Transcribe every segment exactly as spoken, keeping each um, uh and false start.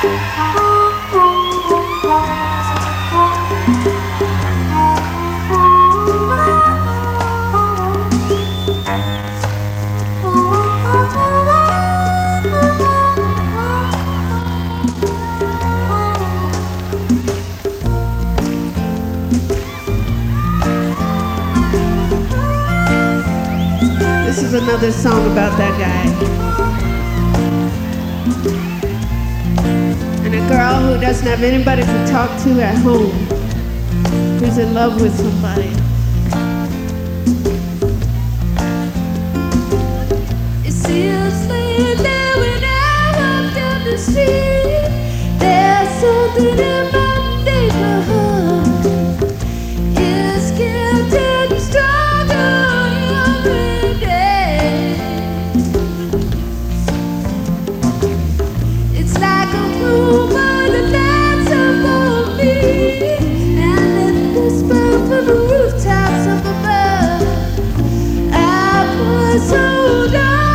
This is another song about that guy. And a girl who doesn't have anybody to talk to at home, who's in love with somebody. It seems like that when I walk down the street, there's something in my neighborhood. It's getting stronger every day. It's like a rumor that lights up on me, and it whispers from the rooftops up above. I was so down.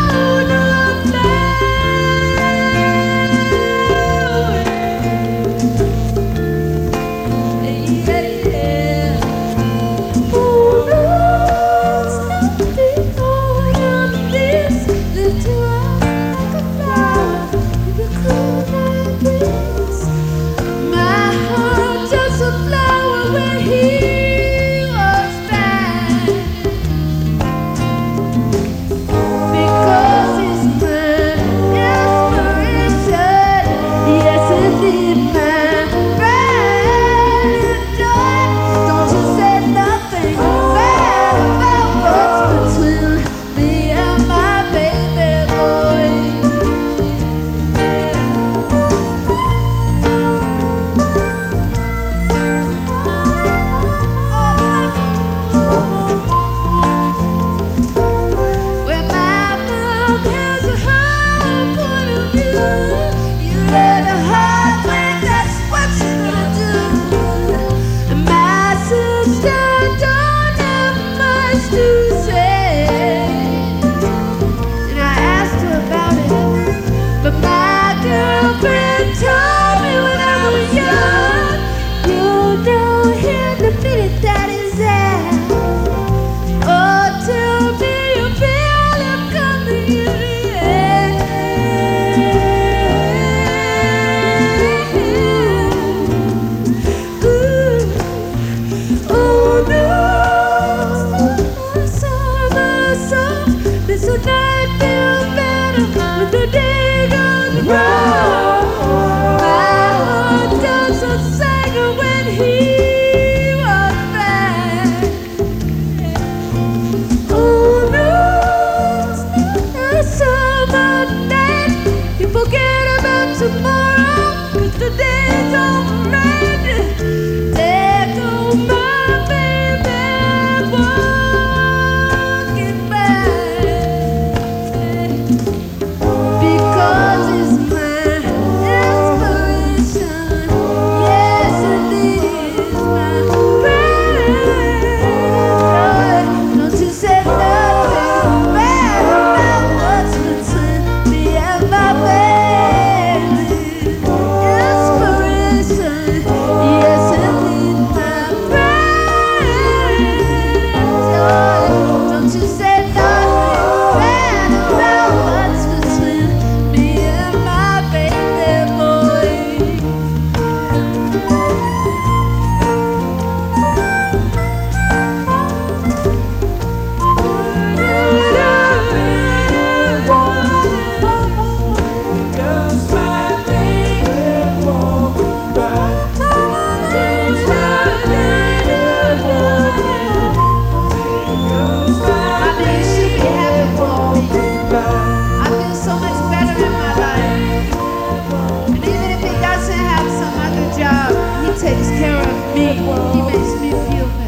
Takes care of me. He makes me feel better.